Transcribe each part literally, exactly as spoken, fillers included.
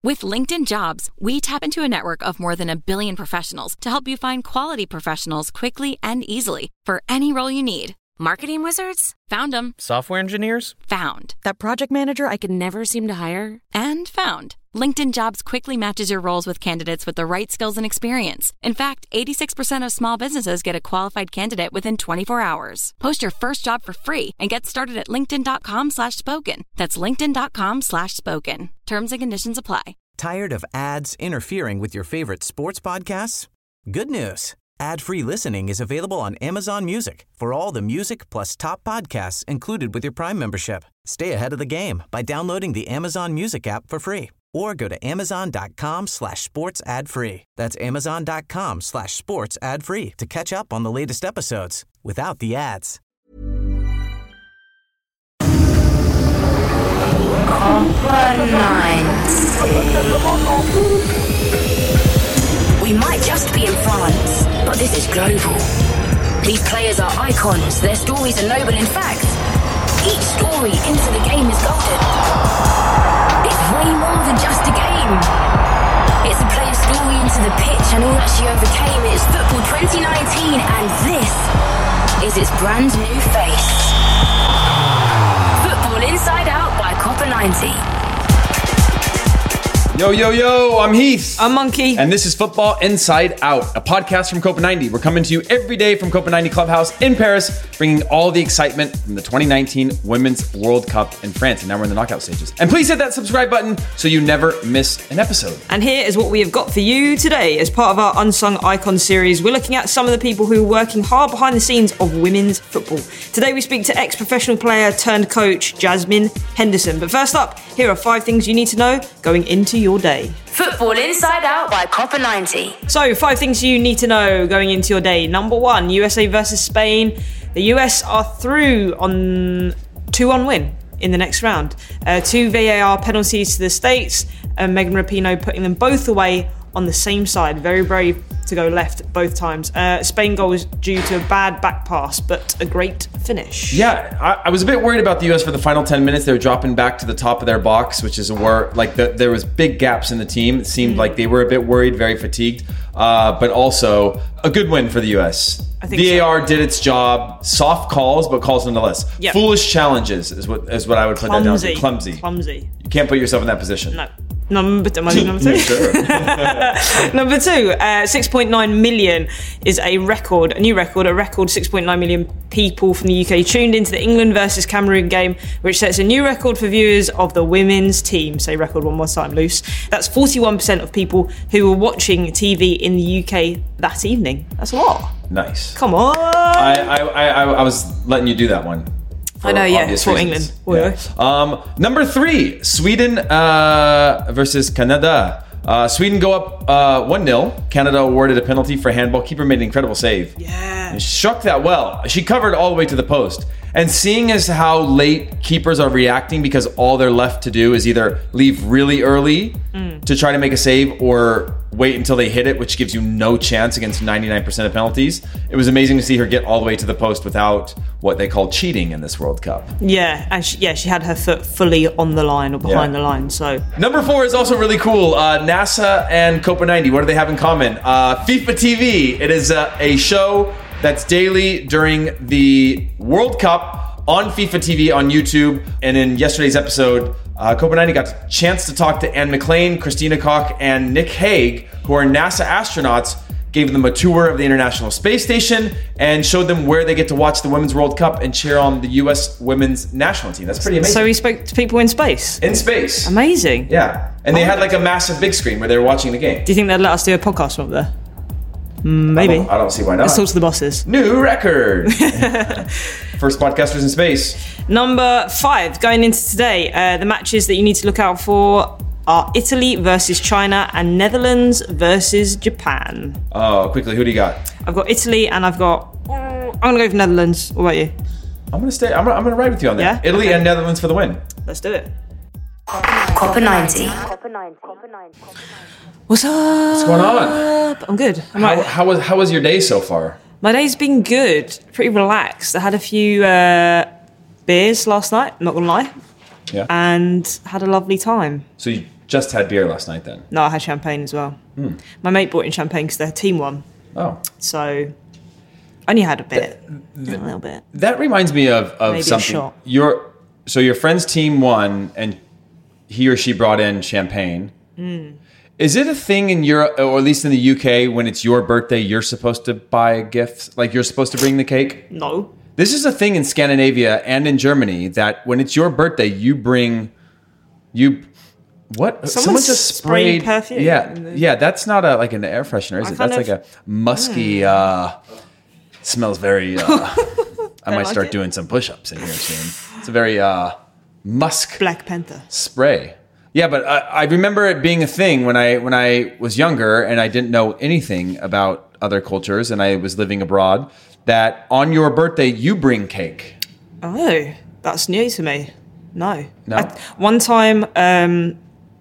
With LinkedIn Jobs, we tap into a network of more than a billion professionals to help you find quality professionals quickly and easily for any role you need. Marketing wizards? Found them. Software engineers? Found. That project manager I could never seem to hire? And found. LinkedIn Jobs quickly matches your roles with candidates with the right skills and experience. In fact, eighty-six percent of small businesses get a qualified candidate within twenty-four hours. Post your first job for free and get started at linkedin.com slash spoken. That's linkedin.com slash spoken. Terms and conditions apply. Tired of ads interfering with your favorite sports podcasts? Good news. Ad-free listening is available on Amazon Music for all the music plus top podcasts included with your Prime membership. Stay ahead of the game by downloading the Amazon Music app for free or go to amazon.com slash sports ad free. That's amazon.com slash sports ad free to catch up on the latest episodes without the ads. We might just be in France, but this is global. These players are icons, their stories are noble. In fact, each story into the game is golden. It's way more than just a game. It's a player's story into the pitch and all that she overcame. It's football twenty nineteen and this is its brand new face. Football Inside Out by Copper ninety. Yo, yo, yo, I'm Heath. I'm Monkey. And this is Football Inside Out, a podcast from Copa ninety. We're coming to you every day from Copa ninety Clubhouse in Paris, bringing all the excitement from the twenty nineteen Women's World Cup in France. And now we're in the knockout stages. And please hit that subscribe button so you never miss an episode. And here is what we have got for you today. As part of our Unsung Icons series, we're looking at some of the people who are working hard behind the scenes of women's football. Today we speak to ex-professional player turned coach Jasmine Henderson. But first up, here are five things you need to know going into your day. Football Inside Out by Copper ninety. So, five things you need to know going into your day. Number one, U S A versus Spain. The U S are through on two one win in the next round. Uh, two V A R penalties to the States, and Megan Rapinoe putting them both away on the same side. Very brave to go left both times. Uh, Spain goal was due to a bad back pass, but a great finish. Yeah, I, I was a bit worried about the U S for the final ten minutes. They were dropping back to the top of their box, which is where like the, there was big gaps in the team. It seemed mm. like they were a bit worried, very fatigued, uh, but also a good win for the U S. I think V A R so. did its job. Soft calls, but calls nonetheless. Yep. Foolish challenges is what is what I would put Clumsy. that down to. Clumsy. Clumsy. You can't put yourself in that position. No. Number, am I doing number two? Sure. Number two, uh, six point nine million is a record, a new record, a record six point nine million people from the U K tuned into the England versus Cameroon game, which sets a new record for viewers of the women's team. Say record one more time, loose. That's forty-one percent of people who were watching T V in the U K that evening. That's a lot. Nice. Come on. I, I, I, I was letting you do that one. I know, yeah, it's for England. Yeah. Um, number three, Sweden uh, versus Canada. Uh, Sweden go up uh, one nil. Canada awarded a penalty for handball. Keeper made an incredible save. Yeah. And she struck that well. She covered all the way to the post. And seeing as how late keepers are reacting because all they're left to do is either leave really early mm. to try to make a save or wait until they hit it, which gives you no chance against ninety-nine percent of penalties. It was amazing to see her get all the way to the post without what they call cheating in this World Cup. Yeah, and she, yeah, she had her foot fully on the line or behind yeah. the line. So number four is also really cool. Uh, NASA and Copa ninety, what do they have in common? Uh, FIFA T V. It is a, a show that's daily during the World Cup on FIFA T V on YouTube. And in yesterday's episode, uh, Copa ninety got a chance to talk to Anne McLean, Christina Koch, and Nick Hague, who are NASA astronauts, gave them a tour of the International Space Station and showed them where they get to watch the Women's World Cup and cheer on the U S women's national team. That's pretty amazing. So he spoke to people in space? In space. Amazing. Yeah. And they had like a massive big screen where they were watching the game. Do you think they'd let us do a podcast from up there? Maybe. I don't, I don't see why not. Let's talk to the bosses. New record. First podcasters in space. Number five, going into today, uh, the matches that you need to look out for are Italy versus China and Netherlands versus Japan. Oh, quickly, who do you got? I've got Italy and I've got... I'm going to go for Netherlands. What about you? I'm going to stay... I'm going I'm to ride with you on that. Yeah? Italy okay. and Netherlands for the win. Let's do it. Copper ninety. What's up? What's going on? I'm good. I'm how, right. how, was, how was your day so far? My day's been good. Pretty relaxed. I had a few uh, beers last night, I'm not going to lie. Yeah. And had a lovely time. So you just had beer last night then? No, I had champagne as well. Hmm. My mate brought in champagne because their team won. Oh. So I only had a bit, the, a little bit. That reminds me of, of Maybe something. A shot. Your, so your friend's team won and he or she brought in champagne. Mm. Is it a thing in Europe, or at least in the U K, when it's your birthday, you're supposed to buy a gift? Like you're supposed to bring the cake? No. This is a thing in Scandinavia and in Germany that when it's your birthday, you bring, you, what? Someone, Someone just sprayed, sprayed perfume. Yeah, yeah. That's not a like an air freshener, is I it? That's of, like a musky. Mm. Uh, smells very. Uh, I might like start it. doing some push-ups in here soon. It's a very uh, musk Black Panther spray. Yeah, but I, I remember it being a thing when I when I was younger and I didn't know anything about other cultures and I was living abroad. That on your birthday you bring cake. Oh, that's new to me. No. No. I, one time, um,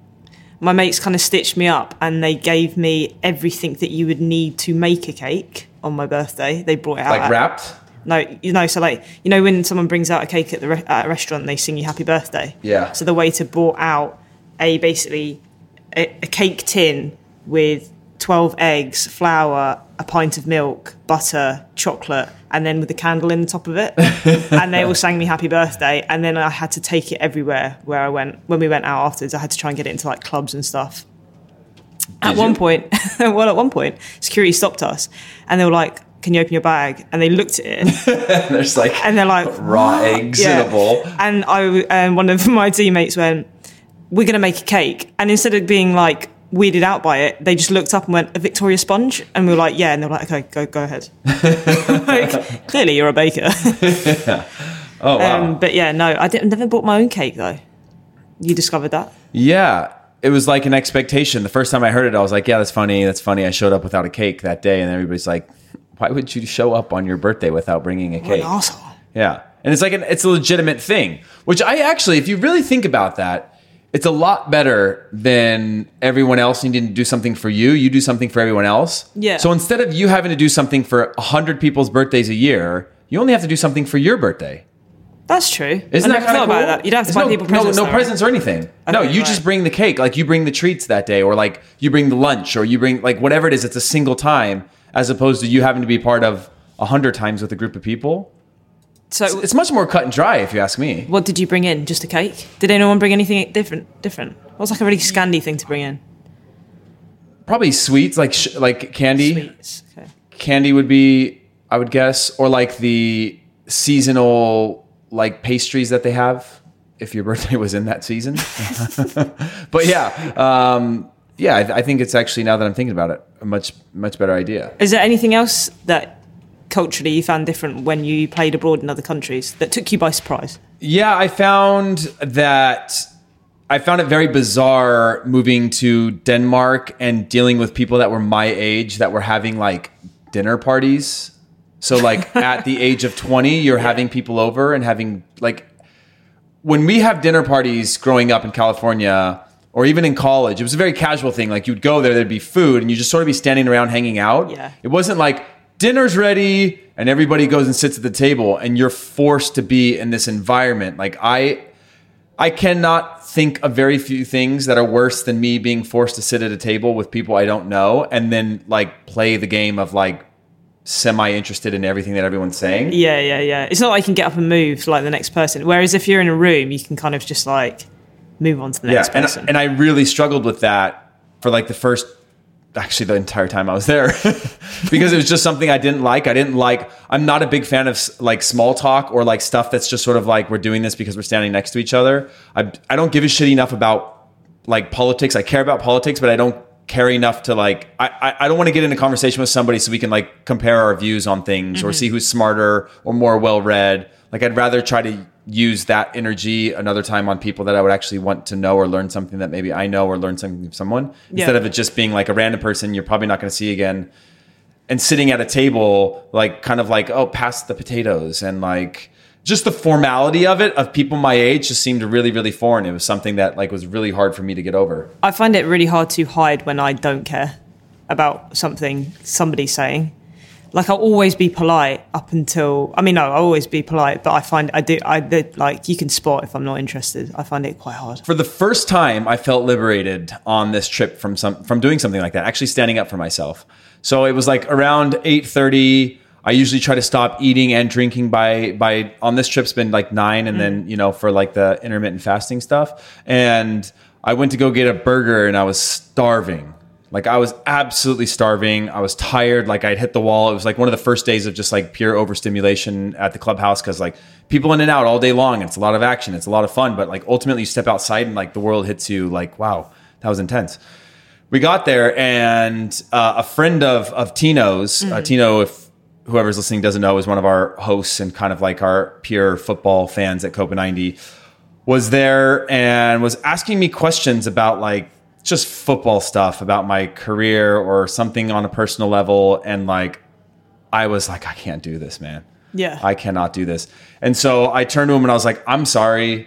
my mates kind of stitched me up and they gave me everything that you would need to make a cake on my birthday. They brought it out. Like at, wrapped? No, you know, so like, you know when someone brings out a cake at the re- at a restaurant and they sing you happy birthday? Yeah. So the waiter brought out a basically a, a cake tin with twelve eggs, flour, a pint of milk, butter, chocolate, and then with a candle in the top of it. And they all sang me happy birthday. And then I had to take it everywhere where I went. When we went out afterwards, I had to try and get it into like clubs and stuff. Did at you? one point, well, at one point, security stopped us and they were like, can you open your bag? And they looked at it. There's like, and they're like, raw eggs yeah. in a bowl. And I, um, one of my teammates went, we're going to make a cake. And instead of being like weirded out by it, they just looked up and went, a Victoria sponge? And we were like, yeah. And they were like, okay, go go ahead. Like, clearly you're a baker. Yeah. Oh, wow. Um, but yeah, no, I didn't, never bought my own cake though. You discovered that? Yeah. It was like an expectation. The first time I heard it, I was like, yeah, that's funny. That's funny. I showed up without a cake that day. And everybody's like, why would you show up on your birthday without bringing a What cake? an asshole. Yeah. And it's like, an, it's a legitimate thing, which I actually, if you really think about that, it's a lot better than everyone else needing to do something for you. You do something for everyone else. Yeah. So instead of you having to do something for one hundred people's birthdays a year, you only have to do something for your birthday. That's true. Isn't I that never kind thought of cool? about that. You don't have to It's buy no, people no, presents. No, though, presents right? or anything. no, Okay, you right. just bring the cake. Like you bring the treats that day, or like you bring the lunch, or you bring like whatever it is. It's a single time, as opposed to you having to be part of a hundred times with a group of people. So It's, it's much more cut and dry, if you ask me. what did you bring in? Just a cake? Did anyone bring anything different? Different? What was like a really Scandi thing to bring in? Probably sweets, like sh- like candy. Sweets. Okay. Candy would be, I would guess, or like the seasonal like pastries that they have. If your birthday was in that season, but yeah, um, yeah, I, I think it's actually, now that I'm thinking about it, a much much better idea. Is there anything else that culturally you found different when you played abroad in other countries that took you by surprise? Yeah, I found that I found it very bizarre moving to Denmark and dealing with people that were my age that were having like dinner parties. So like at the age of twenty, you're yeah. having people over and having like, when we have dinner parties growing up in California or even in college, it was a very casual thing. Like you'd go there, there'd be food and you just sort of be standing around hanging out. Yeah. It wasn't like dinner's ready and everybody goes and sits at the table and you're forced to be in this environment. Like I, I cannot think of very few things that are worse than me being forced to sit at a table with people I don't know and then like play the game of like semi-interested in everything that everyone's saying. Yeah, yeah, yeah. It's not like you can get up and move like the next person. Whereas if you're in a room, you can kind of just like move on to the next yeah, and, person. and I really struggled with that for like the first, actually the entire time I was there because it was just something I didn't like. I didn't like, I'm not a big fan of like small talk or like stuff that's just sort of like, we're doing this because we're standing next to each other. I, I don't give a shit enough about like politics. I care about politics, but I don't care enough to like, I, I, I don't want to get in a conversation with somebody so we can like compare our views on things mm-hmm. or see who's smarter or more well-read. Like I'd rather try to use that energy another time on people that I would actually want to know or learn something that maybe I know or learn something from someone yeah. instead of it just being like a random person you're probably not going to see again and sitting at a table like kind of like, oh, pass the potatoes and like just the formality of it of people my age just seemed really, really foreign. It was something that like was really hard for me to get over. I find it really hard to hide when I don't care about something somebody's saying. like I'll always be polite up until, I mean, no, I'll always be polite, but I find I do, I did like, you can spot if I'm not interested. I find it quite hard. For the first time, I felt liberated on this trip from some, from doing something like that, actually standing up for myself. So it was like around eight thirty. I usually try to stop eating and drinking by, by on this trip's been like nine. And mm. then, you know, for like the intermittent fasting stuff. And I went to go get a burger and I was starving. Like I was absolutely starving. I was tired. Like I'd hit the wall. It was like one of the first days of just like pure overstimulation at the clubhouse. Cause like people in and out all day long. It's a lot of action. It's a lot of fun. But like ultimately you step outside and like the world hits you like, wow, that was intense. We got there and uh, a friend of, of Tino's, mm-hmm. uh, Tino, if whoever's listening doesn't know, is one of our hosts and kind of like our pure football fans at Copa ninety, was there and was asking me questions about like just football stuff, about my career or something on a personal level. And like, I was like, I can't do this, man. Yeah. I cannot do this. And so I turned to him and I was like, I'm sorry.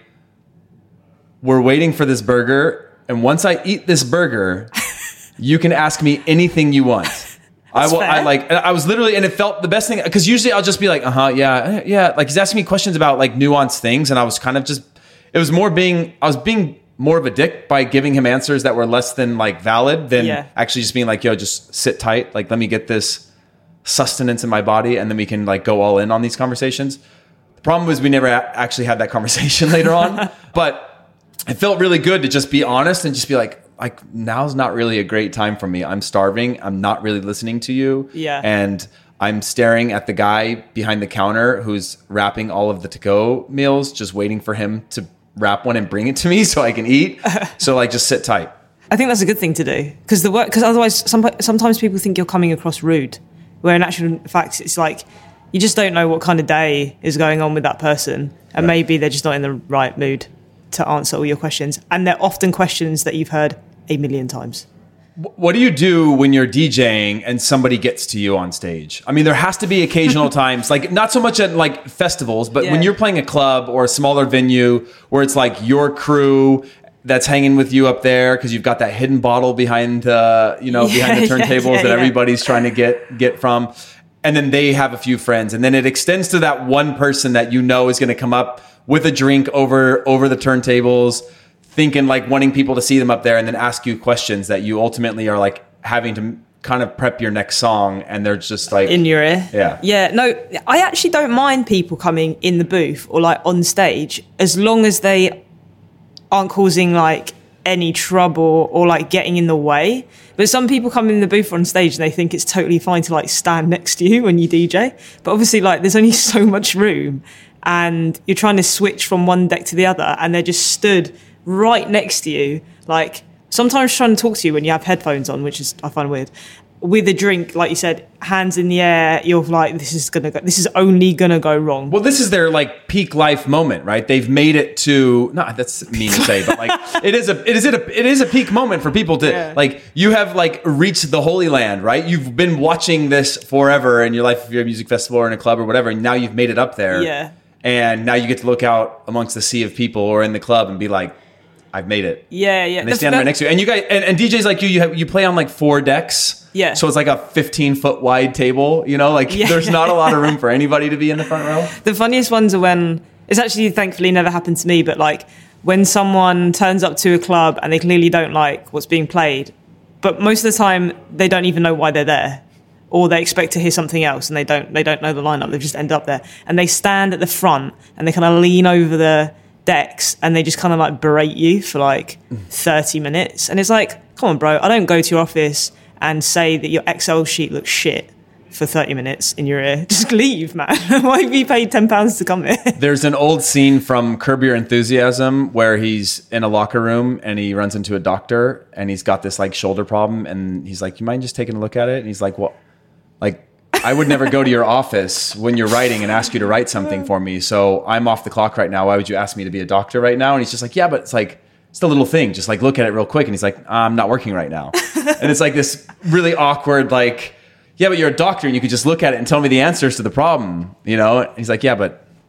We're waiting for this burger. And once I eat this burger, you can ask me anything you want. I will. Fair. I like. I was literally, and it felt the best thing because usually I'll just be like, uh huh, yeah, yeah. Like he's asking me questions about like nuanced things, and I was kind of just. It was more being. I was being more of a dick by giving him answers that were less than like valid than yeah. actually just being like, yo, just sit tight. Like let me get this sustenance in my body, and then we can like go all in on these conversations. The problem was we never a- actually had that conversation later on, but it felt really good to just be honest and just be like. Like now's not really a great time for me. I'm starving. I'm not really listening to you. Yeah. And I'm staring at the guy behind the counter who's wrapping all of the to-go meals, just waiting for him to wrap one and bring it to me so I can eat. So like, just sit tight. I think that's a good thing to do because the work. Because otherwise, some, sometimes people think you're coming across rude, where in actual fact, it's like you just don't know what kind of day is going on with that person, and right. maybe they're just not in the right mood to answer all your questions. And they're often questions that you've heard a million times. What do you do when you're DJing and somebody gets to you on stage? I mean, there has to be occasional times, like not so much at like festivals, but yeah. when you're playing a club or a smaller venue where it's like your crew that's hanging with you up there because you've got that hidden bottle behind the, you know, yeah, behind the turntables yeah, yeah, that yeah. everybody's trying to get get from. And then they have a few friends. And then it extends to that one person that you know is going to come up with a drink over over the turntables, thinking like wanting people to see them up there and then ask you questions that you ultimately are like having to kind of prep your next song. And they're just like... in your ear. Yeah. Yeah. No, I actually don't mind people coming in the booth or like on stage as long as they aren't causing like any trouble or like getting in the way. But some people come in the booth on stage and they think it's totally fine to like stand next to you when you D J. But obviously like there's only so much room and you're trying to switch from one deck to the other and they're just stood right next to you, like sometimes trying to talk to you when you have headphones on, which is I find weird, with a drink, like you said, hands in the air, you're like, this is gonna go, this is only gonna go wrong. Well, this is their like peak life moment, right? They've made it to, no, that's mean to say, but like it is a, it is a, it is a peak moment for people to yeah. like, you have like reached the Holy Land, right? You've been watching this forever in your life, if you're a music festival or in a club or whatever, and now you've made it up there. Yeah. And now you get to look out amongst the sea of people or in the club and be like, I've made it. Yeah, yeah. And they stand right next to you. And you guys, and, and D Js like you, you have, you play on like four decks. Yeah. So it's like a fifteen foot wide table, you know, like yeah. there's not a lot of room for anybody to be in the front row. The funniest ones are when, it's actually thankfully never happened to me, but like when someone turns up to a club and they clearly don't like what's being played, but most of the time they don't even know why they're there. Or they expect to hear something else and they don't they don't know the lineup. They've just ended up there. And they stand at the front and they kind of lean over the decks and they just kind of like berate you for like thirty minutes. And it's like, come on, bro, I don't go to your office and say that your Excel sheet looks shit for thirty minutes in your ear. Just leave, man. Why have you paid ten pounds to come here? There's an old scene from Curb Your Enthusiasm where he's in a locker room and he runs into a doctor and he's got this like shoulder problem and he's like, you mind just taking a look at it? And he's like, what? Like, I would never go to your office when you're writing and ask you to write something for me. So I'm off the clock right now. Why would you ask me to be a doctor right now? And he's just like, yeah, but it's like, it's the little thing. Just like look at it real quick. And he's like, I'm not working right now. And it's like this really awkward, like, yeah, but you're a doctor and you could just look at it and tell me the answers to the problem, you know? And he's like, yeah, but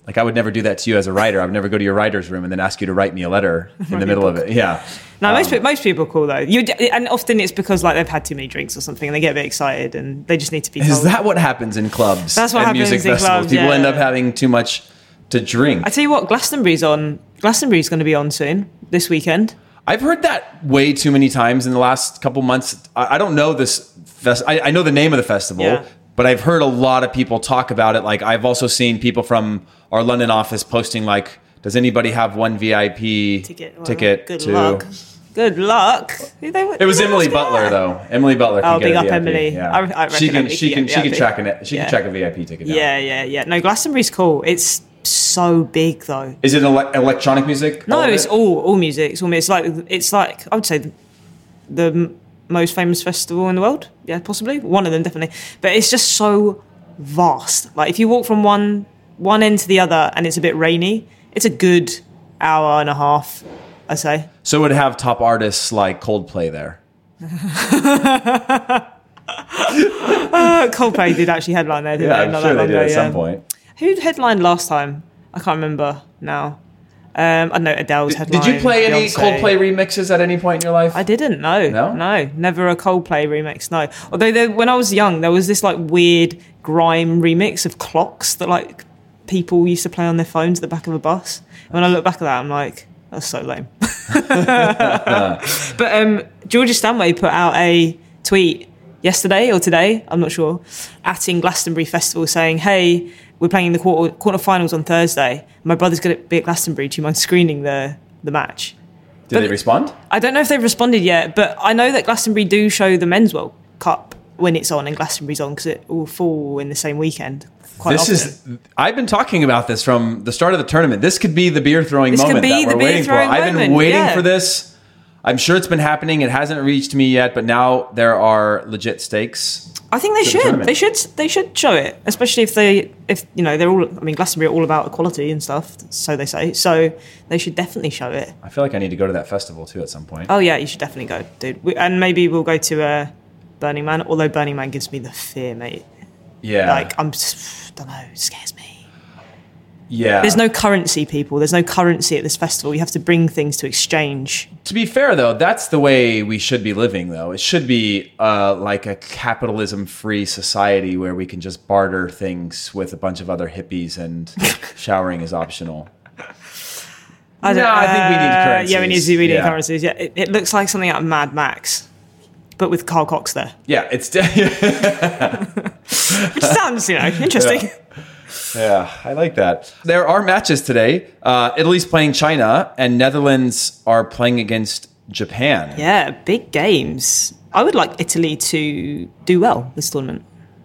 Like I would never do that to you as a writer. I would never go to your writer's room and then ask you to write me a letter in the middle of it. Yeah. No, um, most pe- most people are cool though. You and often it's because like they've had too many drinks or something and they get a bit excited and they just need to be told. Is that what happens in clubs? That's what and happens music in festivals? clubs, People yeah. end up having too much to drink. I tell you what, Glastonbury's on. Glastonbury's going to be on soon this weekend. I've heard that way too many times in the last couple months. I, I don't know this. Fest- I, I know the name of the festival, Yeah. but I've heard a lot of people talk about it. Like I've also seen people from our London office posting like, "Does anybody have one V I P Ticket. Well, ticket good to?" luck. Good luck. Who they, It was who Emily else Butler got? though. Emily Butler. Can Oh, get big a up V I P. Emily. Yeah. I- I reckon she can. Emily She can can. get She can V I P. track an. She Yeah. can track a V I P ticket down. Yeah, yeah, yeah. No, Glastonbury's cool. It's so big though. Is it ele- electronic music? No, all of it's it? all all music. It's all music. It's like it's like I would say the, the m- most famous festival in the world. Yeah, possibly one of them, definitely. But it's just so vast. Like if you walk from one one end to the other and it's a bit rainy, it's a good hour and a half, I say. So it would have top artists like Coldplay there. Uh, Coldplay did actually headline there, didn't Yeah, they? I'm Not sure that they long did ago, at yeah. some point. Who headlined last time? I can't remember now. Um, I don't know Adele's headline. Did you play any Beyonce. Coldplay remixes at any point in your life? I didn't. No, No? no, never a Coldplay remix. No, although there, when I was young, there was this like weird grime remix of Clocks that like people used to play on their phones at the back of a bus. And when I look back at that, I'm like, that's so lame. But um, Georgia Stanway put out a tweet yesterday or today, I'm not sure, at in Glastonbury Festival saying, "Hey, we're playing the quarter quarterfinals on Thursday. My brother's going to be at Glastonbury. Do you mind screening the the match?" Did but- they respond? I don't know if they've responded yet, but I know that Glastonbury do show the Men's World Cup when it's on and Glastonbury's on because it will fall in the same weekend. Quite This often. is. I've been talking about this from the start of the tournament. This could be the beer throwing This could moment be that the we're beer waiting for. throwing I've been moment, waiting yeah. for this. I'm sure it's been happening. It hasn't reached me yet, but now there are legit stakes. I think they to the should. tournament. They should. They should show it, especially if they, if you know, they're all. I mean, Glastonbury are all about equality and stuff, so they say. So they should definitely show it. I feel like I need to go to that festival too at some point. Oh yeah, you should definitely go, dude. We, and maybe we'll go to uh, Burning Man. Although Burning Man gives me the fear, mate. Yeah. Like I'm, just, don't know, it scares me. yeah. There's no currency, people. There's no currency at this festival. You have to bring things to exchange. To be fair, though, that's the way we should be living, though. It should be uh, like a capitalism-free society where we can just barter things with a bunch of other hippies and showering is optional. I No, I think we need uh, currencies. Yeah, we need to. We need Yeah. currencies. Yeah, it, it looks like something out of Mad Max, but with Carl Cox there, Yeah, it's... De- which sounds, you know, interesting. Yeah. Yeah, I like that. There are matches today. Uh, Italy's playing China, and Netherlands are playing against Japan. Yeah, big games. I would like Italy to do well this tournament.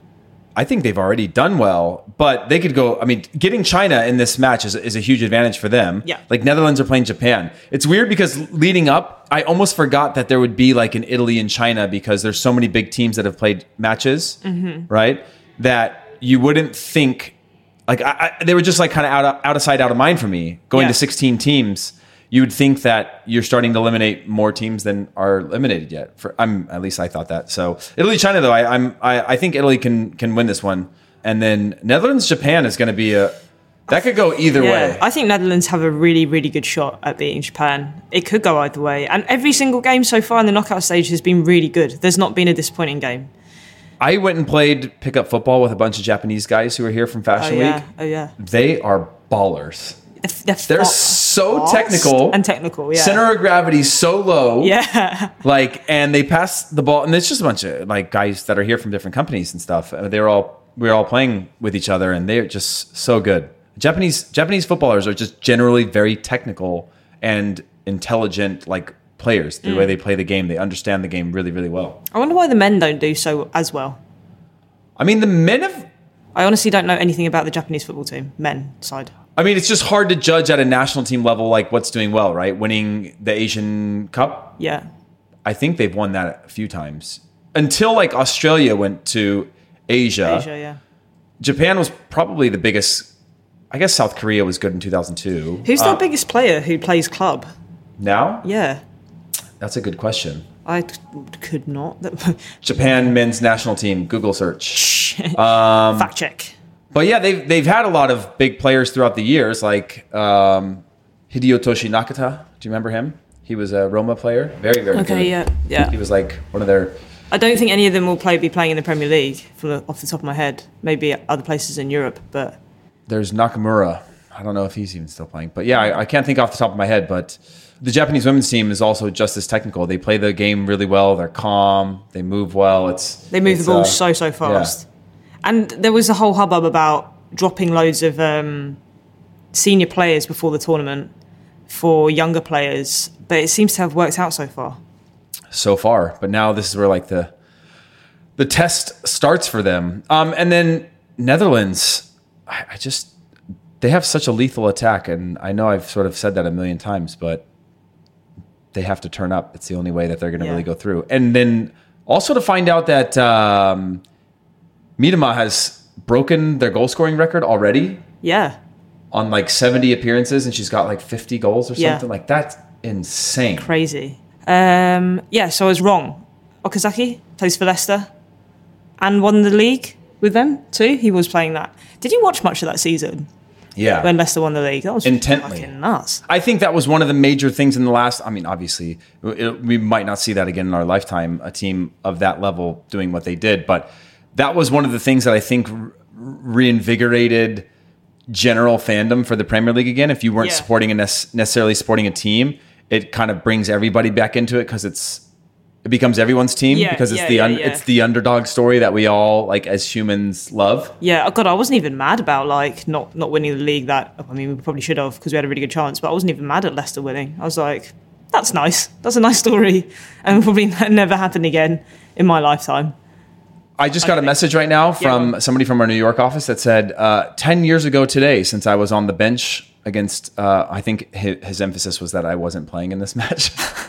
I think they've already done well, but they could go. I mean, getting China in this match is, is a huge advantage for them. Yeah. Like Netherlands are playing Japan. It's weird because leading up, I almost forgot that there would be like an Italy and China because there's so many big teams that have played matches, Mm-hmm. right? That you wouldn't think, like, I, I, they were just like kind of out of, out of sight, out of mind for me. Going Yeah. to sixteen teams, you would think that you're starting to eliminate more teams than are eliminated yet. For I'm at least I thought that. So Italy, China though, I, I'm I, I think Italy can can win this one, and then Netherlands, Japan is going to be a that could go either Yeah, way. I think Netherlands have a really, really good shot at beating Japan. It could go either way, and every single game so far in the knockout stage has been really good. There's not been a disappointing game. I went and played pickup football with a bunch of Japanese guys who were here from Oh Fashion yeah, Week. oh yeah. They are ballers. They're, They're fa- so fast technical and technical. Yeah, Center of gravity so low. yeah. Like, and they pass the ball, and it's just a bunch of like guys that are here from different companies and stuff. Uh, They're all we were all playing with each other, and they're just so good. Japanese Japanese footballers are just generally very technical and intelligent, like players. The Mm. way they play the game, they understand the game really, really well. I wonder why the men don't do so as well. I mean, the men have. I honestly don't know anything about the Japanese football team, men side. I mean, it's just hard to judge at a national team level, like what's doing well, right? Winning the Asian Cup. Yeah, I think they've won that a few times. Until like Australia went to Asia, Asia. Yeah. Japan was probably the biggest. I guess South Korea was good in two thousand two. Who's Uh, their biggest player who plays club? Now? Yeah, That's a good question. I t- could not. Japan men's national team, Google search. Fact check. But yeah, they've they've had a lot of big players throughout the years, like um, Hidetoshi Nakata. Do you remember him? He was a Roma player. Very, very Okay, good. yeah, yeah. He was like one of their... I don't think any of them will play be playing in the Premier League from the, off the top of my head. Maybe other places in Europe, but There's Nakamura. I don't know if he's even still playing. But yeah, I, I can't think off the top of my head. But the Japanese women's team is also just as technical. They play the game really well. They're calm. They move well. It's they move it's, the ball uh, so so fast. yeah. And there was a whole hubbub about dropping loads of um, senior players before the tournament for younger players, but it seems to have worked out so far. So far, but now this is where like the the test starts for them. Um, and then Netherlands, I, I just they have such a lethal attack, and I know I've sort of said that a million times, but they have to turn up. It's the only way that they're going to Yeah. really go through. And then also to find out that um, Miedema has broken their goal scoring record already Yeah. on like seventy appearances, and she's got like fifty goals or Yeah. something. Like that's insane. Crazy. Um, yeah, so I was wrong. Okazaki plays for Leicester and won the league with them too. He was playing that. Did you watch much of that season Yeah. when Leicester won the league? That was Intently. fucking nuts. I think that was one of the major things in the last. I mean, obviously, it, we might not see that again in our lifetime. A team of that level doing what they did, but that was one of the things that I think re- reinvigorated general fandom for the Premier League again. If you weren't Yeah. supporting a nec- necessarily supporting a team, it kind of brings everybody back into it because it's it becomes everyone's team Yeah, because it's yeah, the yeah, un- yeah. it's the underdog story that we all like as humans love. Yeah, oh God, I wasn't even mad about like not, not winning the league. That I mean, we probably should have because we had a really good chance. But I wasn't even mad at Leicester winning. I was like, that's nice. That's a nice story, and will probably never happen again in my lifetime. I just got a message right now from Yeah. somebody from our New York office that said, uh, ten years ago today, since I was on the bench against, uh, I think his, his emphasis was that I wasn't playing in this match.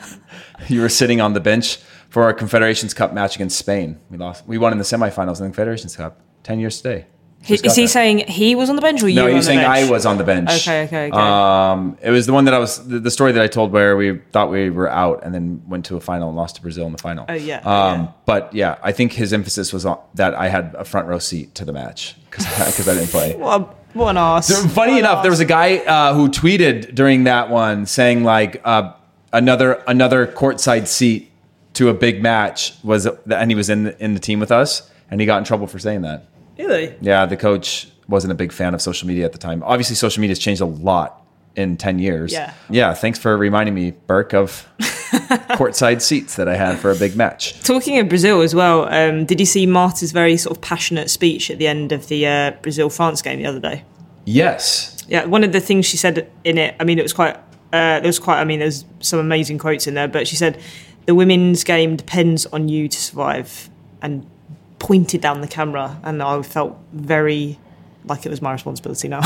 You were sitting on the bench for our Confederations Cup match against Spain. We lost. We won in the semifinals in the Confederations Cup. ten years today. He, Just is got he that. saying he was on the bench or you No, were he on was the saying bench? I was on the bench. Okay, okay, okay. Um, it was the one that I was, the, the story that I told where we thought we were out and then went to a final and lost to Brazil in the final. Oh, yeah, Um, yeah. But yeah, I think his emphasis was on that I had a front row seat to the match because I didn't play. What, a, what an ass. So, funny What an enough, there was a arse. guy uh, who tweeted during that one saying like uh, another another courtside seat to a big match was, and he was in the, in the team with us, and he got in trouble for saying that. Really? Yeah, the coach wasn't a big fan of social media at the time. Obviously, social media has changed a lot in ten years. Yeah. Yeah, thanks for reminding me, Burke, of courtside seats that I had for a big match. Talking of Brazil as well, um, did you see Marta's very sort of passionate speech at the end of the uh, Brazil-France game the other day? Yes. Yeah, one of the things she said in it, I mean, it was quite, uh, there was quite, I mean, there's some amazing quotes in there, but she said, the women's game depends on you to survive, and pointed down the camera, and I felt very like it was my responsibility now.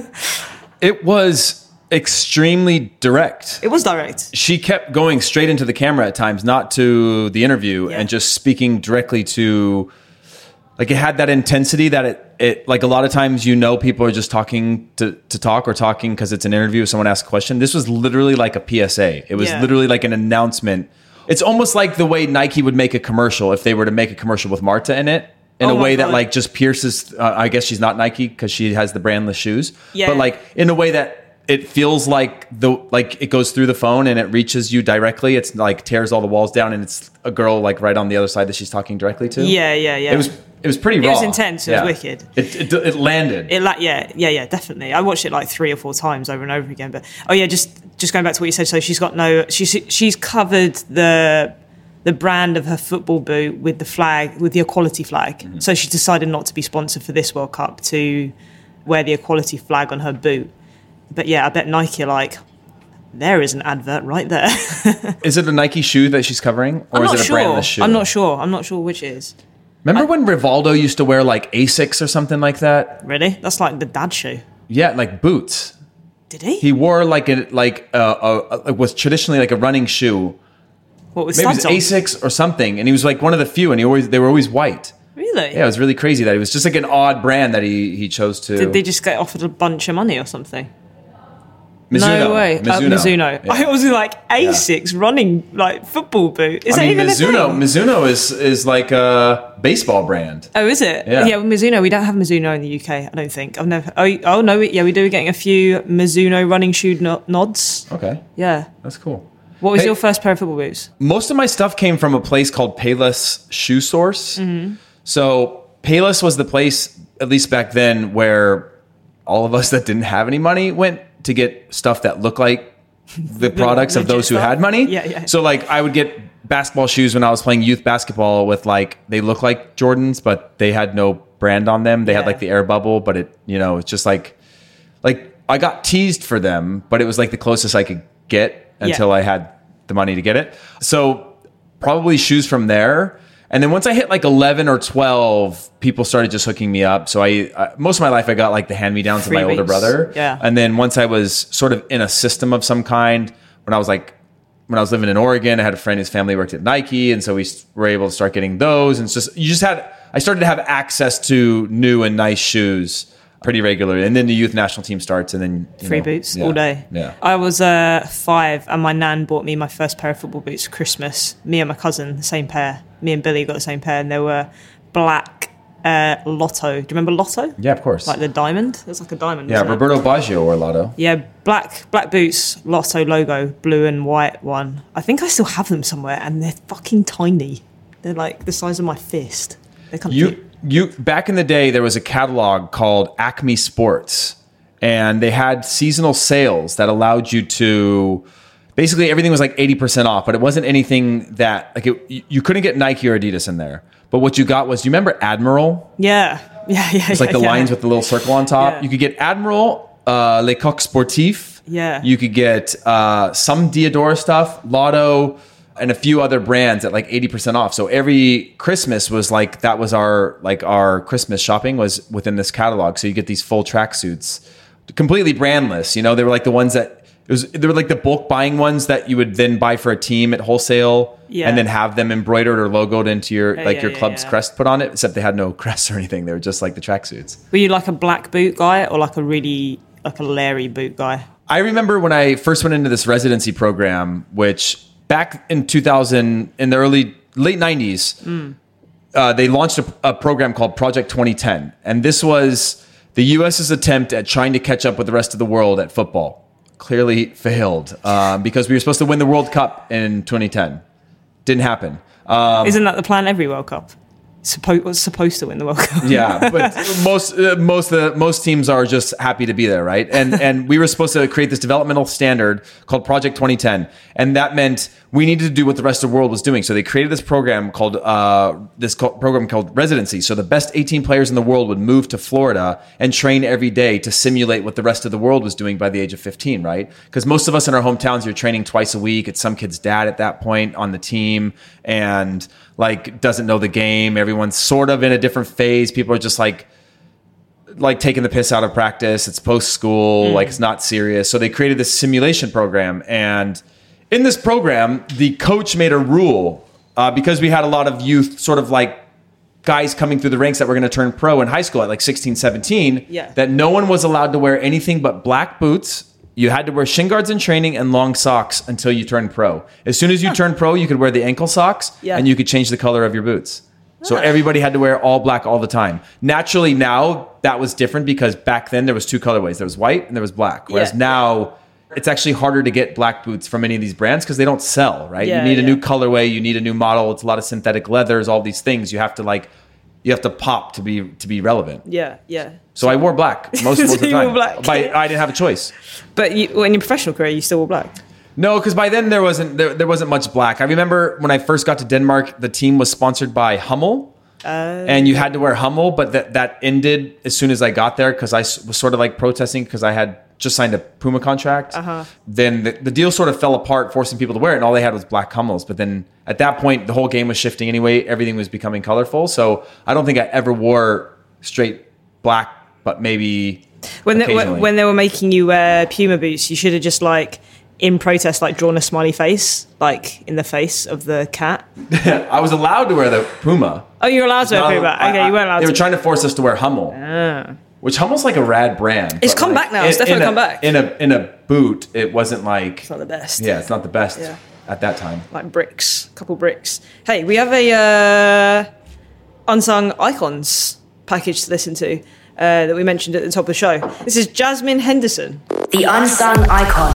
It was extremely direct. It was direct. She kept going straight into the camera at times, not to the interview, Yeah. and just speaking directly to, like, it had that intensity that it, it like a lot of times, you know, people are just talking to, to talk or talking because it's an interview, someone asks a question. This was literally like a P S A. It was Yeah. literally like an announcement. It's almost like the way Nike would make a commercial if they were to make a commercial with Marta in it. In Oh a my way that God. like just pierces, uh, I guess she's not Nike because she has the brandless shoes. Yeah. But like in a way that it feels like the like it goes through the phone and it reaches you directly. It's like tears all the walls down, and it's a girl like right on the other side that she's talking directly to. Yeah, yeah, yeah. It was it was pretty It raw. was intense, it was wicked. It it, it landed. It like yeah, yeah, yeah, definitely. I watched it like three or four times over and over again. But oh yeah, just just going back to what you said. So she's got no, she's she's covered the the brand of her football boot with the flag, with the equality flag. Mm-hmm. So she decided not to be sponsored for this World Cup to wear the equality flag on her boot. But yeah, I bet Nike are like, there is an advert right there. Is it a Nike shoe that she's covering, or I'm is not it a sure. brandless shoe? I'm not sure. I'm not sure which it is. Remember when Rivaldo used to wear like Asics or something like that? Really? That's like the dad shoe. Yeah, like boots. Did he? He wore like a like a, a, a was traditionally like a running shoe. What was Maybe it was studs on? Asics or something, and he was like one of the few, and he always they were always white. Really? Yeah, it was really crazy that it was just like an odd brand that he he chose to. Did they just get offered a bunch of money or something? Mizuno. No way. Mizuno. Uh, Mizuno. Yeah. I was like Asics yeah. running like football boot. Is I that mean, even Mizuno, a thing? Mizuno is is like a baseball brand. Oh, is it? Yeah. Yeah, well, Mizuno. We don't have Mizuno in the U K. I don't think. I've never. Oh, oh no. Yeah, we do. We're getting a few Mizuno running shoe no- nods. Okay. Yeah. That's cool. What was Hey, your first pair of football boots? Most of my stuff came from a place called Payless Shoe Source. Mm-hmm. So Payless was the place, at least back then, where all of us that didn't have any money went to get stuff that looked like the products of those who stuff. had money. Yeah, yeah. So like I would get basketball shoes when I was playing youth basketball with like, they look like Jordans, but they had no brand on them. They Yeah. had like the air bubble, but it, you know, it's just like, like I got teased for them, but it was like the closest I could get until Yeah. I had the money to get it. So probably shoes from there. And then once I hit like eleven or twelve, people started just hooking me up. So I, I most of my life, I got like the hand-me-downs of my older Freebies. brother. Yeah. And then once I was sort of in a system of some kind, when I was like, when I was living in Oregon, I had a friend whose family worked at Nike. And so we were able to start getting those. And it's just, you just had, I started to have access to new and nice shoes pretty regularly. And then the youth national team starts and then you Free know, boots yeah, all day. Yeah. I was uh, five and my nan bought me my first pair of football boots for Christmas. Me and my cousin, the same pair. Me and Billy got the same pair and they were black uh, Lotto. Do you remember Lotto? Yeah, of course. Like the diamond? It was like a diamond. Yeah, wasn't it? Roberto Baggio wore Lotto. Yeah, black black boots, Lotto logo, blue and white one. I think I still have them somewhere and they're fucking tiny. They're like the size of my fist. They're kind of You cute. you back in the day there was a catalog called Acme Sports and they had seasonal sales that allowed you to basically everything was like eighty percent off, but it wasn't anything that like it, you- you couldn't get Nike or Adidas in there. But what you got was, do you remember Admiral? Yeah, yeah, yeah. It's like yeah, the yeah. lines with the little circle on top. Yeah. You could get Admiral, uh, Les Coqs Sportifs. Yeah. You could get uh, some Diadora stuff, Lotto, and a few other brands at like eighty percent off. So every Christmas was like, that was our, like our Christmas shopping was within this catalog. So you get these full tracksuits, completely brandless. You know, they were like the ones that, it was, they were like the bulk buying ones that you would then buy for a team at wholesale Yeah. and then have them embroidered or logoed into your, Yeah, like yeah, your yeah, club's yeah. crest put on it, except they had no crest or anything. They were just like the tracksuits. Were you like a black boot guy or like a really like a Larry boot guy? I remember when I first went into this residency program, which back in two thousand, in the early, late nineties, Mm. uh, they launched a, a program called Project twenty ten. And this was the U S's attempt at trying to catch up with the rest of the world at football. Clearly failed uh, because we were supposed to win the World Cup in twenty ten. Didn't happen. Um, Isn't that the plan every World Cup? Suppo- was supposed to win the World Cup. Yeah, but most uh, most uh, most teams are just happy to be there, right? And and we were supposed to create this developmental standard called Project twenty ten, and that meant we needed to do what the rest of the world was doing. So they created this program called uh, this co- program called residency. So the best eighteen players in the world would move to Florida and train every day to simulate what the rest of the world was doing by the age of fifteen, right? Because most of us in our hometowns, you're training twice a week. It's some kid's dad at that point on the team, and like doesn't know the game. Everyone's sort of in a different phase. People are just like like taking the piss out of practice. It's post school, Mm. like it's not serious. So they created this simulation program, and in this program, the coach made a rule uh, because we had a lot of youth, sort of like guys coming through the ranks that were going to turn pro in high school at like sixteen, seventeen, Yeah. that no one was allowed to wear anything but black boots. You had to wear shin guards in training and long socks until you turned pro. As soon as you turned pro, you could wear the ankle socks Yeah. and you could change the color of your boots. So everybody had to wear all black all the time. Naturally, now that was different because back then there was two colorways. There was white and there was black. Whereas Yeah. now it's actually harder to get black boots from any of these brands because they don't sell, right? Yeah, you need a yeah. new colorway, you need a new model. It's a lot of synthetic leathers, all these things. You have to like, you have to pop to be to be relevant. Yeah, yeah. So I wore black most, most of So the you time. wore black. But I didn't have a choice. But you, well, in your professional career, you still wore black. No, because by then there wasn't there, there wasn't much black. I remember when I first got to Denmark, the team was sponsored by Hummel, and you had to wear Hummel, but that that ended as soon as I got there because I s- was sort of like protesting because I had just signed a Puma contract. Uh-huh. Then the, the deal sort of fell apart, forcing people to wear it, and all they had was black Hummels. But then at that point, the whole game was shifting anyway. Everything was becoming colorful, so I don't think I ever wore straight black, but maybe When they, occasionally. when, when they were making you wear Puma boots, you should have just like in protest, like drawn a smiley face, like in the face of the cat. I was allowed to wear the Puma. Oh, you're allowed to wear No, Puma. I- Okay, I- you weren't allowed They to. were trying to force us to wear Hummel. which almost like a rad brand. It's come like back now. It's in, definitely in a, come back. In a in a boot, it wasn't like It's not the best. Yeah, it's not the best Yeah. at that time. Like bricks, a couple bricks. Hey, we have a uh, unsung icons package to listen to uh, that we mentioned at the top of the show. This is Jasmine Henderson. The unsung icon.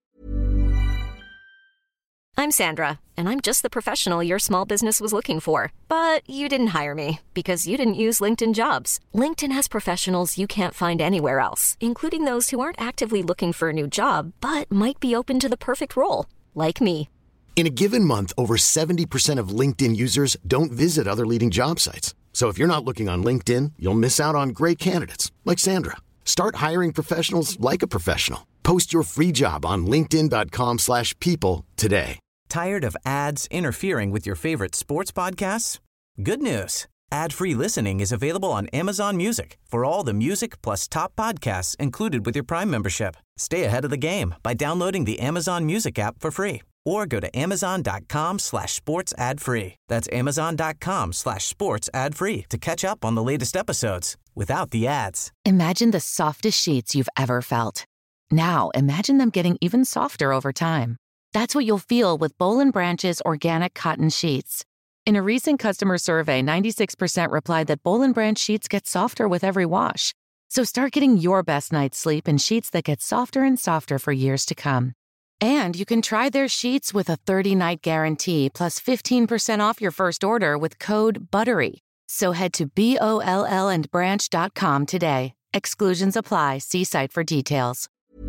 I'm Sandra, and I'm just the professional your small business was looking for. But you didn't hire me because you didn't use LinkedIn Jobs. LinkedIn has professionals you can't find anywhere else, including those who aren't actively looking for a new job, but might be open to the perfect role, like me. In a given month, over seventy percent of LinkedIn users don't visit other leading job sites. So if you're not looking on LinkedIn, you'll miss out on great candidates like Sandra. Start hiring professionals like a professional. Post your free job on linkedin.com slash people today. Tired of ads interfering with your favorite sports podcasts? Good news. Ad-free listening is available on Amazon Music for all the music plus top podcasts included with your Prime membership. Stay ahead of the game by downloading the Amazon Music app for free or go to amazon.com slash sports ad free. That's amazon.com slash sports ad free to catch up on the latest episodes without the ads. Imagine the softest sheets you've ever felt. Now imagine them getting even softer over time. That's what you'll feel with Boll and Branch's organic cotton sheets. In a recent customer survey, ninety-six percent replied that Boll and Branch sheets get softer with every wash. So start getting your best night's sleep in sheets that get softer and softer for years to come. And you can try their sheets with a thirty-night guarantee plus fifteen percent off your first order with code BUTTERY. So head to B O L L and branch dot com today. Exclusions apply. See site for details.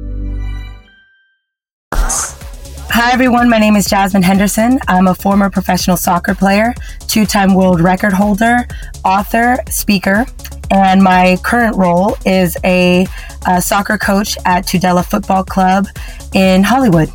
Hi everyone, my name is Jasmine Henderson. I'm a former professional soccer player, two-time world record holder, author, speaker, and my current role is a, a soccer coach at Tudela Football Club in Hollywood.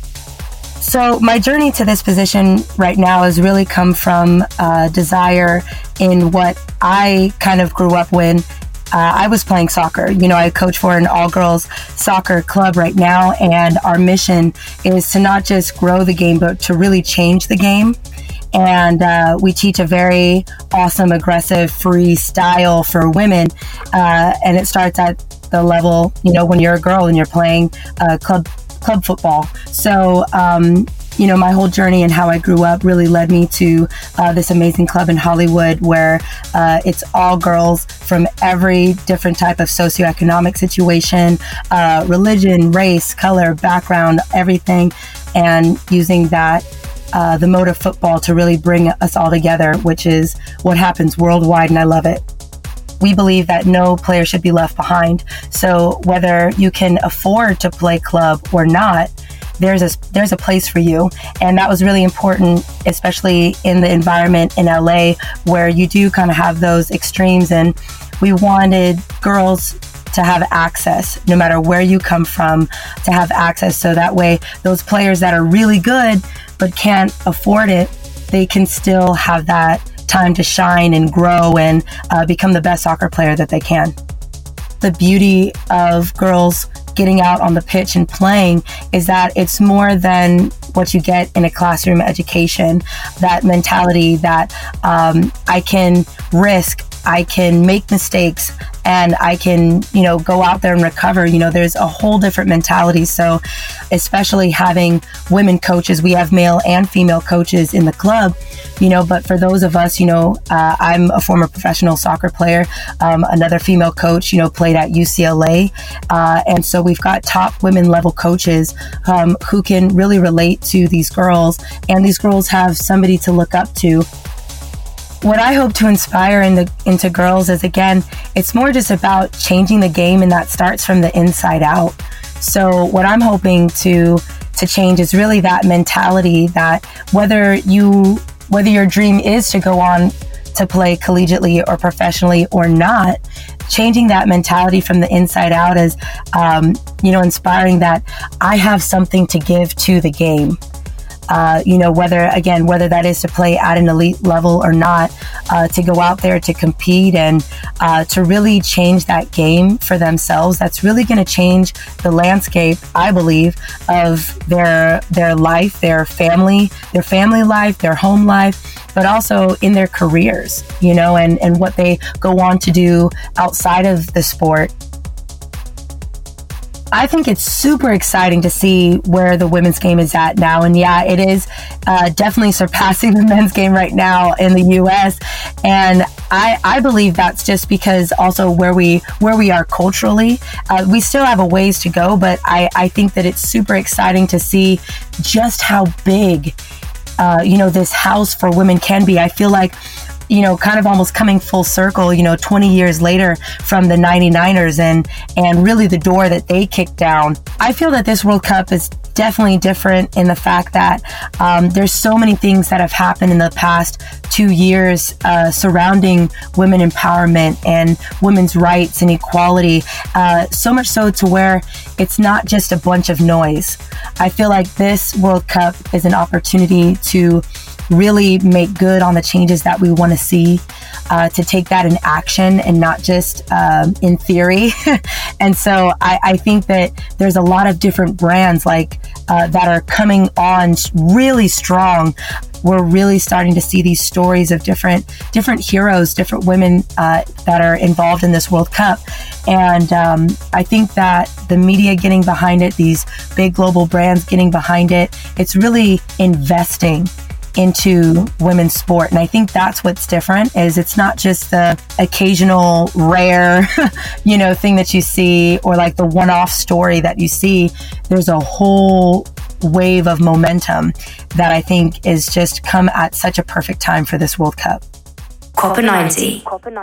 So my journey to this position right now has really come from a desire in what I kind of grew up when Uh, I was playing soccer. You know, I coach for an all-girls soccer club right now, and our mission is to not just grow the game, but to really change the game. And uh, we teach a very awesome, aggressive, free style for women, uh, and it starts at the level, you know, when you're a girl and you're playing uh, club club football. So, um, you know, my whole journey and how I grew up really led me to uh, this amazing club in Hollywood where uh, it's all girls from every different type of socioeconomic situation, uh, religion, race, color, background, everything, and using that, uh, the mode of football to really bring us all together, which is what happens worldwide, and I love it. We believe that no player should be left behind. So whether you can afford to play club or not, there's a there's a place for you. And that was really important, especially in the environment in L A where you do kind of have those extremes. And we wanted girls to have access, no matter where you come from, to have access. So that way, those players that are really good but can't afford it, they can still have that time to shine and grow and uh, become the best soccer player that they can. The beauty of girls getting out on the pitch and playing is that it's more than what you get in a classroom education. That mentality that um, I can risk, I can make mistakes, and I can, you know, go out there and recover. You know, there's a whole different mentality. So especially having women coaches, we have male and female coaches in the club, you know, but for those of us, you know, uh, I'm a former professional soccer player. Um, another female coach, you know, played at U C L A. Uh, and so we've got top women level coaches um, who can really relate to these girls, and these girls have somebody to look up to. What I hope to inspire in the, into girls is, again, it's more just about changing the game, and that starts from the inside out. So what I'm hoping to to change is really that mentality that whether you whether your dream is to go on to play collegiately or professionally or not, changing that mentality from the inside out is, um, you know, inspiring that I have something to give to the game. Uh, you know, whether, again, whether that is to play at an elite level or not, uh, to go out there to compete and uh, to really change that game for themselves. That's really going to change the landscape, I believe, of their their life, their family, their family life, their home life, but also in their careers, you know, and, and what they go on to do outside of the sport. I think it's super exciting to see where the women's game is at now. And yeah, it is uh, definitely surpassing the men's game right now in the U S. And I, I believe that's just because also where we where we are culturally. Uh, we still have a ways to go, but I, I think that it's super exciting to see just how big, uh, you know, this house for women can be. I feel like, you know, kind of almost coming full circle, you know, twenty years later from the ninety-niners and, and really the door that they kicked down. I feel that this World Cup is definitely different in the fact that um, there's so many things that have happened in the past two years uh, surrounding women empowerment and women's rights and equality, uh, so much so to where it's not just a bunch of noise. I feel like this World Cup is an opportunity to really make good on the changes that we want to see, uh, to take that in action and not just um, in theory. And so I, I think that there's a lot of different brands like uh, that are coming on really strong. We're really starting to see these stories of different different heroes, different women uh, that are involved in this World Cup. And um, I think that the media getting behind it, these big global brands getting behind it, it's really investing into women's sport. And I think that's what's different, is it's not just the occasional rare, you know, thing that you see, or like the one-off story that you see. There's a whole wave of momentum that I think is just come at such a perfect time for this World Cup. Copper ninety.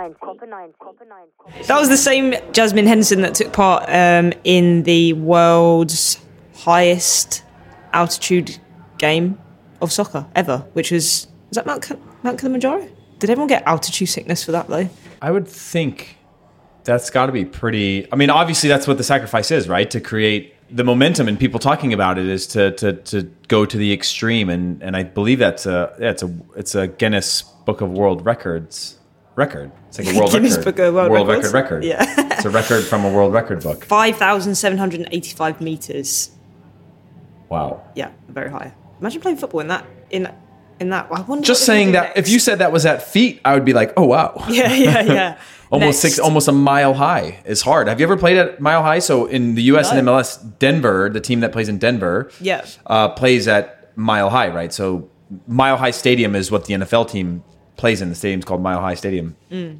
That was the same Jasmine Henderson that took part um, in the world's highest altitude game of soccer ever, which was, was that Mount, Mount Kilimanjaro? Did everyone get altitude sickness for that though? I would think that's got to be pretty, I mean, obviously that's what the sacrifice is, right? To create the momentum and people talking about it is to to to go to the extreme, and and I believe that's a yeah, it's a it's a Guinness Book of World Records record. It's like a world Guinness record. Book of World, world Records? record record. Yeah. It's a record from a world record book. five thousand seven hundred eighty-five meters. Wow. Yeah, very high. Imagine playing football in that in in that. I wonder Just what they're saying gonna that do if you said that was at feet, I would be like, oh wow. Yeah, yeah, yeah. almost Next. six, almost a mile high is hard. Have you ever played at mile high? So in the U S No. and M L S, Denver, the team that plays in Denver, Yeah. uh, plays at mile high, right? So Mile High Stadium is what the N F L team plays in. The stadium's called Mile High Stadium, Mm.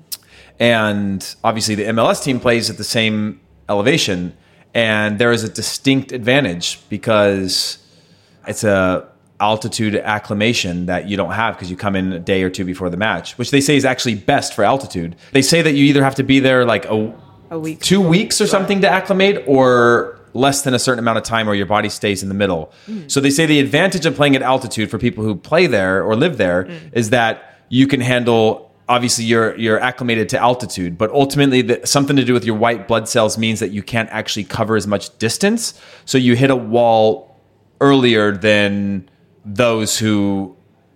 and obviously the M L S team plays at the same elevation, and there is a distinct advantage because it's a altitude acclimation that you don't have because you come in a day or two before the match, which they say is actually best for altitude. They say that you either have to be there like a, A week. two weeks or something to acclimate, or less than a certain amount of time, or your body stays in the middle. Mm. So they say the advantage of playing at altitude for people who play there or live there Mm. is that you can handle, obviously you're you're acclimated to altitude, but ultimately the, something to do with your white blood cells means that you can't actually cover as much distance. So you hit a wall earlier than those who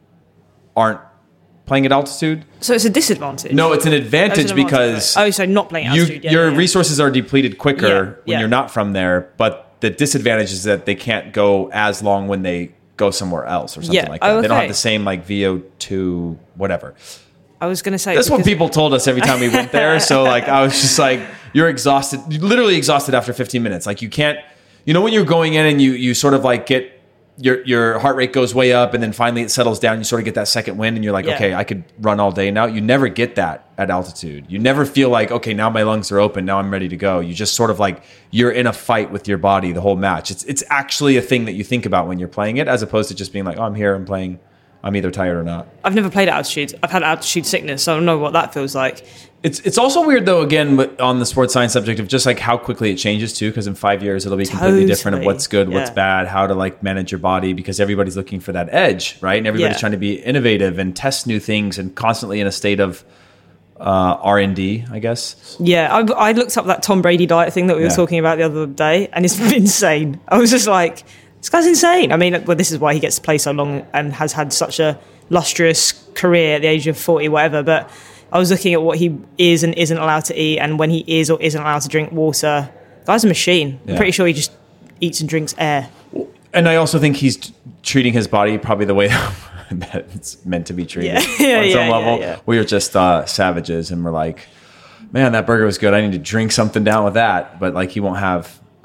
aren't playing at altitude. So it's a disadvantage. No, it's an advantage, Oh, it's an advantage, because right. Oh, so not playing you, altitude. Yeah, your yeah, yeah. resources are depleted quicker Yeah, when yeah. you're not from there. But the disadvantage is that they can't go as long when they go somewhere else or something Yeah. like that. Oh, They don't have okay. the same like V O two, whatever. I was going to say That's what because- people told us every time we went there. So like I was just like, you're exhausted, you're literally exhausted after fifteen minutes. Like you can't, you know, when you're going in and you you sort of like get your your heart rate goes way up and then finally it settles down. You sort of get that second wind and you're like, Yeah. okay, I could run all day now. You never get that at altitude. You never feel like, okay, now my lungs are open. Now I'm ready to go. You just sort of like you're in a fight with your body the whole match. It's it's actually a thing that you think about when you're playing it, as opposed to just being like, oh, I'm here, I'm playing. I'm either tired or not. I've never played at altitude. I've had altitude sickness, so I don't know what that feels like. It's it's also weird though, again, with- on the sports science subject of just like how quickly it changes too, because in five years it'll be completely different of Totally. what's good, what's Yeah. bad, how to like manage your body, because everybody's looking for that edge, right? And everybody's Yeah. trying to be innovative and test new things and constantly in a state of uh, R and D, I guess. Yeah, I, I looked up that Tom Brady diet thing that we were Yeah. talking about the other day, and it's insane. I was just like, this guy's insane. I mean, well, this is why he gets to play so long and has had such a lustrous career at the age of forty, whatever. But I was looking at what he is and isn't allowed to eat, and when he is or isn't allowed to drink water. The guy's a machine. Yeah. I'm pretty sure he just eats and drinks air. And I also think he's t- treating his body probably the way that it's meant to be treated Yeah. Yeah, on yeah, some yeah, level. yeah. We are just uh, savages and we're like, man, that burger was good. I need to drink something down with that. But like he won't have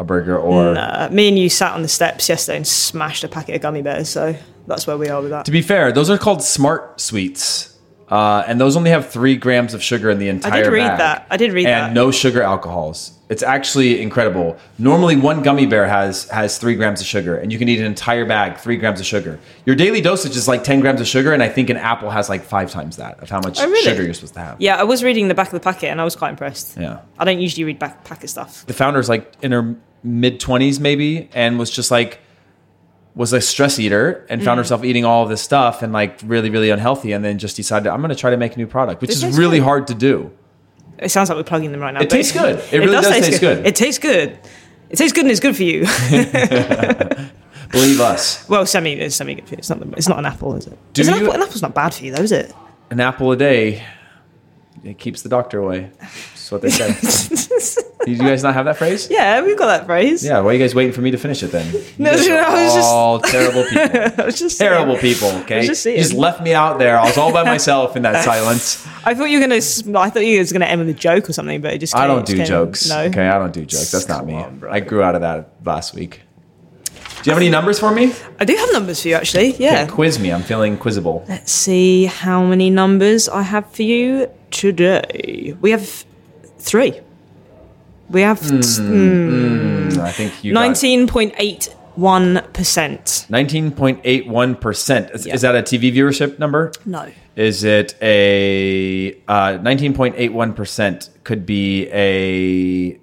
a burger or... Nah, me and you sat on the steps yesterday and smashed a packet of gummy bears, so that's where we are with that. To be fair, those are called Smart Sweets, uh, and those only have three grams of sugar in the entire bag. I did read that. I did read and that. And no sugar alcohols. It's actually incredible. Normally, one gummy bear has has three grams of sugar, and you can eat an entire bag, three grams of sugar. Your daily dosage is like ten grams of sugar, and I think an apple has like five times that of how much oh, really? sugar you're supposed to have. Yeah, I was reading the back of the packet, and I was quite impressed. Yeah. I don't usually read back packet stuff. The founder's like in her mid-twenties maybe, and was just like, was a stress eater and found mm. herself eating all of this stuff and like really, really unhealthy, and then just decided, I'm going to try to make a new product, which this is really good. hard to do. It sounds like we're plugging them right now. It tastes good. It, it really does, does taste, taste good. good. It tastes good. It tastes good and it's good for you. Believe us. Well, semi is semi good for you. It's not. The, it's not an apple, is it? Do is you, an, apple, an apple's not bad for you, though, is it? An apple a day, it keeps the doctor away. That's what they say. Do you guys not have that phrase? Yeah, we've got that phrase. Yeah, why are you guys waiting for me to finish it then? You no, no, I was all just... terrible people. I was just terrible saying. people. Okay, I was just, you just left me out there. I was all by myself in that silence. I thought you were gonna. I thought you was gonna end with a joke or something, but it just. Came, I don't do came, jokes. No. Okay, I don't do jokes. That's not Come me. on, I grew out of that last week. Do you have any numbers for me? I do have numbers for you, actually. Yeah. Okay, quiz me. I'm feeling quizzable. Let's see how many numbers I have for you today. We have three. We have mm, t- mm, mm, I think you nineteen point eight one percent. nineteen point eight one percent. Is, yeah. is that a T V viewership number? No. Is it a uh, nineteen point eight one percent could be a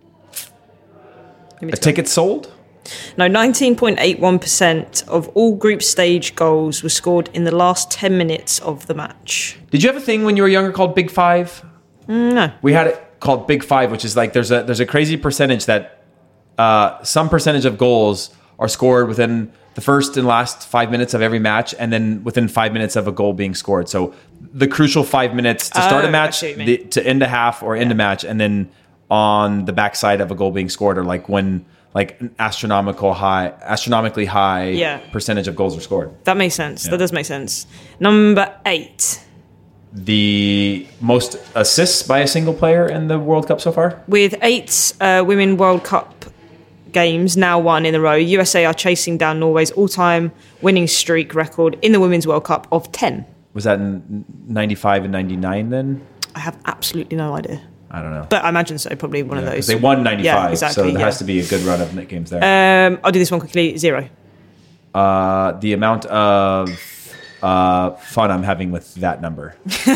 a ticket sold? No, nineteen point eight one percent of all group stage goals were scored in the last ten minutes of the match. Did you have a thing when you were younger called Big Five? Mm, no. We had it called Big Five, which is like there's a there's a crazy percentage that uh, some percentage of goals are scored within the first and last five minutes of every match, and then within five minutes of a goal being scored. So the crucial five minutes to start oh, a match, the, to end a half or end yeah. a match, and then on the backside of a goal being scored, or like when like an astronomical high, astronomically high yeah. percentage of goals are scored. That makes sense. Yeah. That does make sense. Number eight. The most assists by a single player in the World Cup so far? With eight uh, Women World Cup games now won in a row, U S A are chasing down Norway's all-time winning streak record in the Women's World Cup of ten. Was that in ninety-five and ninety-nine then? I have absolutely no idea. I don't know. But I imagine so, probably one yeah, of those. They won ninety-five, yeah, exactly, so there yeah. has to be a good run of net games there. Um, I'll do this one quickly. Zero. Uh, the amount of uh, fun I'm having with that number.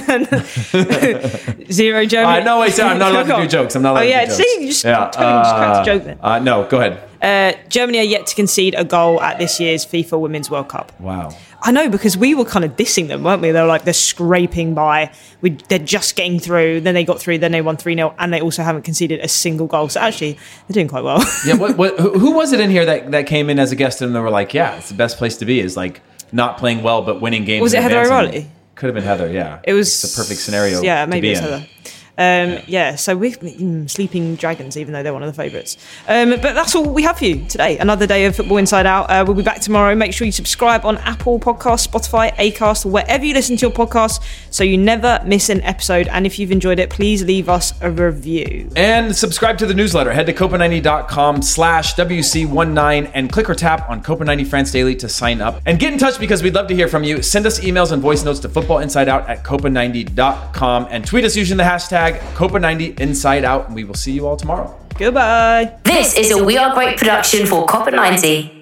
Zero, Germany. Uh, no, wait, sorry, I'm not allowed to do jokes. I'm not allowed oh, yeah, to do jokes. See, you just, yeah, totally uh, just cracked a joke then. Uh, no, go ahead. Uh, Germany are yet to concede a goal at this year's FIFA Women's World Cup. Wow. I know, because we were kind of dissing them, weren't we? They were like, they're scraping by. We, they're just getting through. Then they got through. Then they won three nil. And they also haven't conceded a single goal. So actually, they're doing quite well. yeah. What, what, who was it in here that, that came in as a guest and they were like, yeah, it's the best place to be, is like not playing well, but winning games. Was it Heather O'Reilly? Could have been Heather, yeah. It was it's the perfect scenario. Yeah, maybe to be it was in. Heather. Um, yeah. yeah, so we've mm, Sleeping Dragons, even though they're one of the favourites. Um, but that's all we have for you today. Another day of Football Inside Out. Uh, we'll be back tomorrow. Make sure you subscribe on Apple Podcasts, Spotify, Acast, wherever you listen to your podcasts, so you never miss an episode. And if you've enjoyed it, please leave us a review. And subscribe to the newsletter. Head to copa ninety dot com slash W C nineteen and click or tap on Copa ninety France Daily to sign up. And get in touch, because we'd love to hear from you. Send us emails and voice notes to footballinsideout at copa ninety dot com and tweet us using the hashtag Copa ninety Inside Out, and we will see you all tomorrow. Goodbye. This is a We Are Great production for Copa ninety.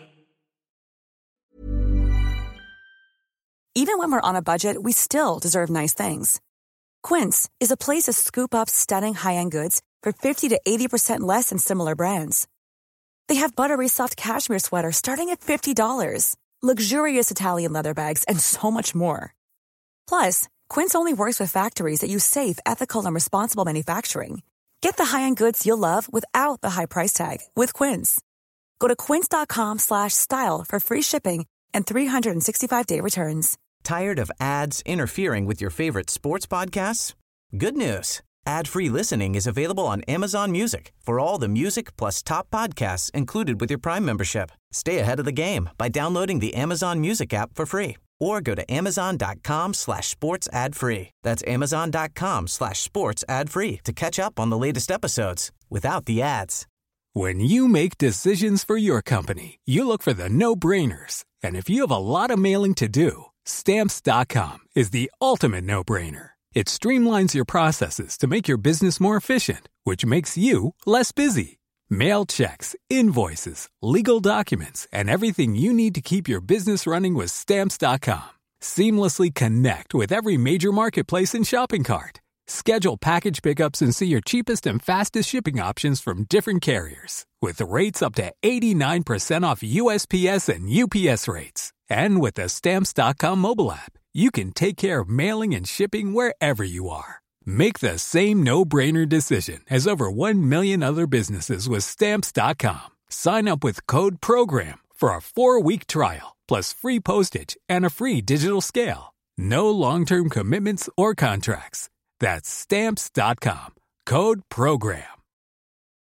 Even when we're on a budget, we still deserve nice things. Quince is a place to scoop up stunning high-end goods for fifty to eighty percent less than similar brands. They have buttery soft cashmere sweaters starting at fifty dollars, luxurious Italian leather bags, and so much more. Plus, Quince only works with factories that use safe, ethical, and responsible manufacturing. Get the high-end goods you'll love without the high price tag with Quince. Go to quince dot com slash style for free shipping and three sixty-five day returns. Tired of ads interfering with your favorite sports podcasts? Good news. Ad-free listening is available on Amazon Music for all the music plus top podcasts included with your Prime membership. Stay ahead of the game by downloading the Amazon Music app for free, or go to amazon dot com slash sports ad free. That's amazon dot com slash sports ad free to catch up on the latest episodes without the ads. When you make decisions for your company, you look for the no-brainers. And if you have a lot of mailing to do, Stamps dot com is the ultimate no-brainer. It streamlines your processes to make your business more efficient, which makes you less busy. Mail checks, invoices, legal documents, and everything you need to keep your business running with Stamps dot com. Seamlessly connect with every major marketplace and shopping cart. Schedule package pickups and see your cheapest and fastest shipping options from different carriers, with rates up to eighty-nine percent off U S P S and U P S rates. And with the Stamps dot com mobile app, you can take care of mailing and shipping wherever you are. Make the same no-brainer decision as over one million other businesses with Stamps dot com. Sign up with code PROGRAM for a four-week trial, plus free postage and a free digital scale. No long-term commitments or contracts. That's Stamps dot com. Code PROGRAM.